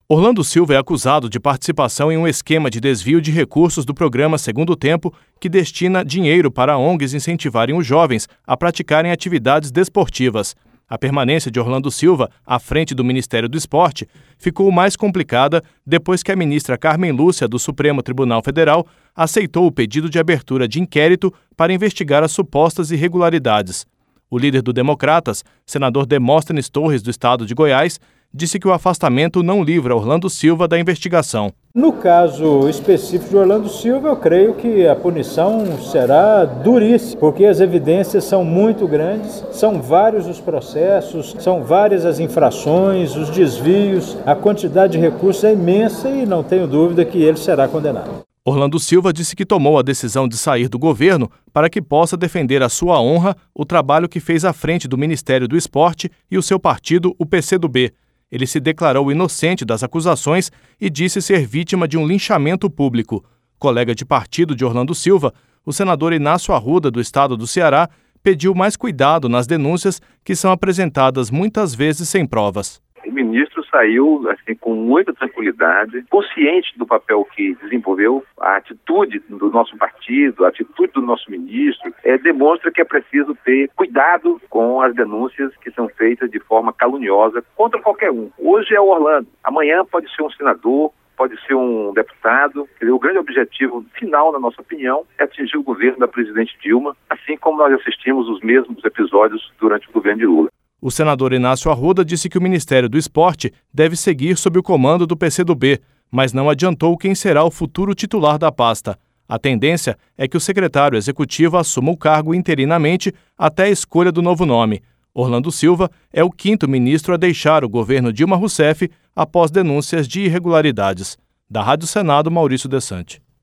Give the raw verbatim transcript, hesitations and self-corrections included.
Orlando Silva é acusado de participação em um esquema de desvio de recursos do programa Segundo Tempo, que destina dinheiro para O N Gs incentivarem os jovens a praticarem atividades desportivas. A permanência de Orlando Silva à frente do Ministério do Esporte ficou mais complicada depois que a ministra Carmen Lúcia, do Supremo Tribunal Federal, aceitou o pedido de abertura de inquérito para investigar as supostas irregularidades. O líder do Democratas, senador Demóstenes Torres, do estado de Goiás, disse que o afastamento não livra Orlando Silva da investigação. No caso específico de Orlando Silva, eu creio que a punição será duríssima, porque as evidências são muito grandes, são vários os processos, são várias as infrações, os desvios, a quantidade de recursos é imensa e não tenho dúvida que ele será condenado. Orlando Silva disse que tomou a decisão de sair do governo para que possa defender a sua honra, o trabalho que fez à frente do Ministério do Esporte e o seu partido, o P C do B. Ele se declarou inocente das acusações e disse ser vítima de um linchamento público. Colega de partido de Orlando Silva, o senador Inácio Arruda, do estado do Ceará, pediu mais cuidado nas denúncias que são apresentadas muitas vezes sem provas. O ministro saiu assim, com muita tranquilidade, consciente do papel que desenvolveu. A atitude do nosso partido, a atitude do nosso ministro, é, demonstra que é preciso ter cuidado com as denúncias que são feitas de forma caluniosa contra qualquer um. Hoje é o Orlando, amanhã pode ser um senador, pode ser um deputado. O grande objetivo final, na nossa opinião, é atingir o governo da presidente Dilma, assim como nós assistimos os mesmos episódios durante o governo de Lula. O senador Inácio Arruda disse que o Ministério do Esporte deve seguir sob o comando do P C do B, mas não adiantou quem será o futuro titular da pasta. A tendência é que o secretário executivo assuma o cargo interinamente até a escolha do novo nome. Orlando Silva é o quinto ministro a deixar o governo Dilma Rousseff após denúncias de irregularidades. Da Rádio Senado, Maurício Desante.